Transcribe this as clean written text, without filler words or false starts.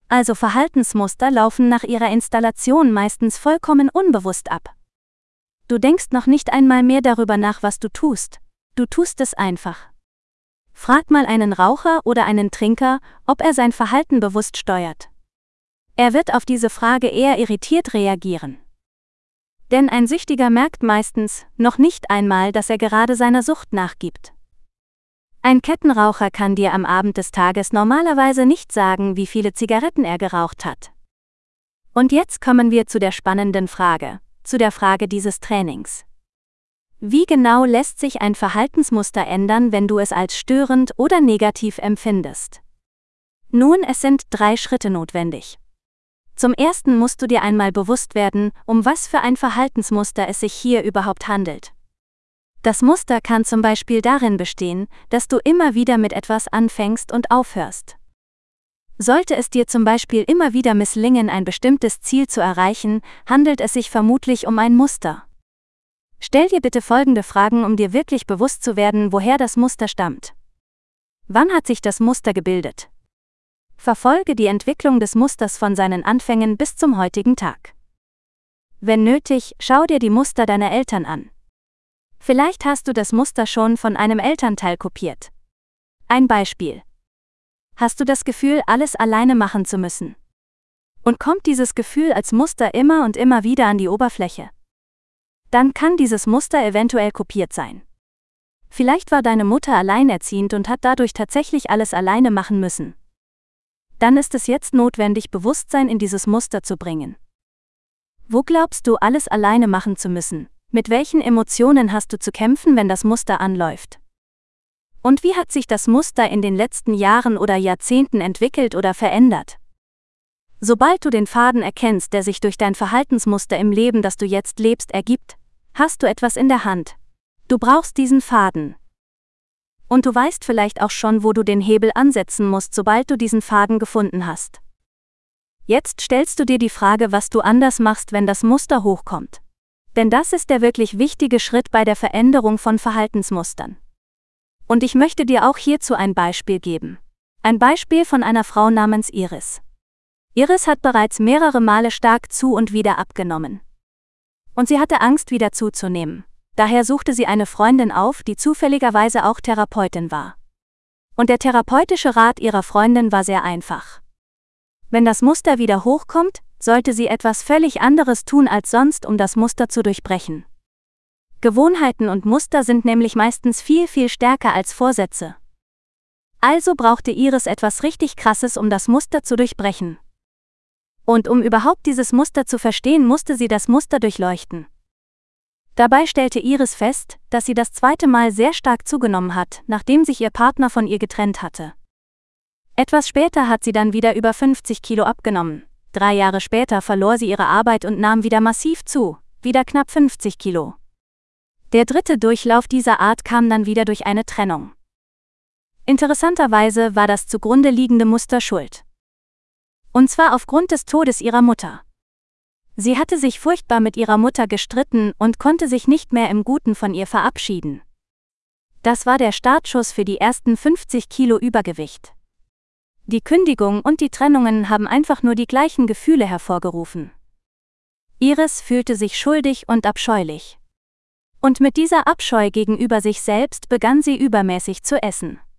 Also Verhaltensmuster laufen nach ihrer Installation meistens vollkommen unbewusst ab. Du denkst noch nicht einmal mehr darüber nach, was du tust. Du tust es einfach. Frag mal einen Raucher oder einen Trinker, ob er sein Verhalten bewusst steuert. Er wird auf diese Frage eher irritiert reagieren. Denn ein Süchtiger merkt meistens noch nicht einmal, dass er gerade seiner Sucht nachgibt. Ein Kettenraucher kann dir am Abend des Tages normalerweise nicht sagen, wie viele Zigaretten er geraucht hat. Und jetzt kommen wir zu der spannenden Frage, zu der Frage dieses Trainings. Wie genau lässt sich ein Verhaltensmuster ändern, wenn du es als störend oder negativ empfindest? Nun, es sind 3 Schritte notwendig. Zum ersten musst du dir einmal bewusst werden, um was für ein Verhaltensmuster es sich hier überhaupt handelt. Das Muster kann zum Beispiel darin bestehen, dass du immer wieder mit etwas anfängst und aufhörst. Sollte es dir zum Beispiel immer wieder misslingen, ein bestimmtes Ziel zu erreichen, handelt es sich vermutlich um ein Muster. Stell dir bitte folgende Fragen, um dir wirklich bewusst zu werden, woher das Muster stammt. Wann hat sich das Muster gebildet? Verfolge die Entwicklung des Musters von seinen Anfängen bis zum heutigen Tag. Wenn nötig, schau dir die Muster deiner Eltern an. Vielleicht hast du das Muster schon von einem Elternteil kopiert. Ein Beispiel. Hast du das Gefühl, alles alleine machen zu müssen? Und kommt dieses Gefühl als Muster immer und immer wieder an die Oberfläche? Dann kann dieses Muster eventuell kopiert sein. Vielleicht war deine Mutter alleinerziehend und hat dadurch tatsächlich alles alleine machen müssen. Dann ist es jetzt notwendig, Bewusstsein in dieses Muster zu bringen. Wo glaubst du, alles alleine machen zu müssen? Mit welchen Emotionen hast du zu kämpfen, wenn das Muster anläuft? Und wie hat sich das Muster in den letzten Jahren oder Jahrzehnten entwickelt oder verändert? Sobald du den Faden erkennst, der sich durch dein Verhaltensmuster im Leben, das du jetzt lebst, ergibt, hast du etwas in der Hand. Du brauchst diesen Faden. Und du weißt vielleicht auch schon, wo du den Hebel ansetzen musst, sobald du diesen Faden gefunden hast. Jetzt stellst du dir die Frage, was du anders machst, wenn das Muster hochkommt. Denn das ist der wirklich wichtige Schritt bei der Veränderung von Verhaltensmustern. Und ich möchte dir auch hierzu ein Beispiel geben. Ein Beispiel von einer Frau namens Iris. Iris hat bereits mehrere Male stark zu und wieder abgenommen. Und sie hatte Angst, wieder zuzunehmen. Daher suchte sie eine Freundin auf, die zufälligerweise auch Therapeutin war. Und der therapeutische Rat ihrer Freundin war sehr einfach. Wenn das Muster wieder hochkommt, sollte sie etwas völlig anderes tun als sonst, um das Muster zu durchbrechen. Gewohnheiten und Muster sind nämlich meistens viel, viel stärker als Vorsätze. Also brauchte Iris etwas richtig Krasses, um das Muster zu durchbrechen. Und um überhaupt dieses Muster zu verstehen, musste sie das Muster durchleuchten. Dabei stellte Iris fest, dass sie das 2. Mal sehr stark zugenommen hat, nachdem sich ihr Partner von ihr getrennt hatte. Etwas später hat sie dann wieder über 50 Kilo abgenommen. 3 Jahre später verlor sie ihre Arbeit und nahm wieder massiv zu, wieder knapp 50 Kilo. Der 3. Durchlauf dieser Art kam dann wieder durch eine Trennung. Interessanterweise war das zugrunde liegende Muster schuld. Und zwar aufgrund des Todes ihrer Mutter. Sie hatte sich furchtbar mit ihrer Mutter gestritten und konnte sich nicht mehr im Guten von ihr verabschieden. Das war der Startschuss für die ersten 50 Kilo Übergewicht. Die Kündigung und die Trennungen haben einfach nur die gleichen Gefühle hervorgerufen. Iris fühlte sich schuldig und abscheulich. Und mit dieser Abscheu gegenüber sich selbst begann sie übermäßig zu essen.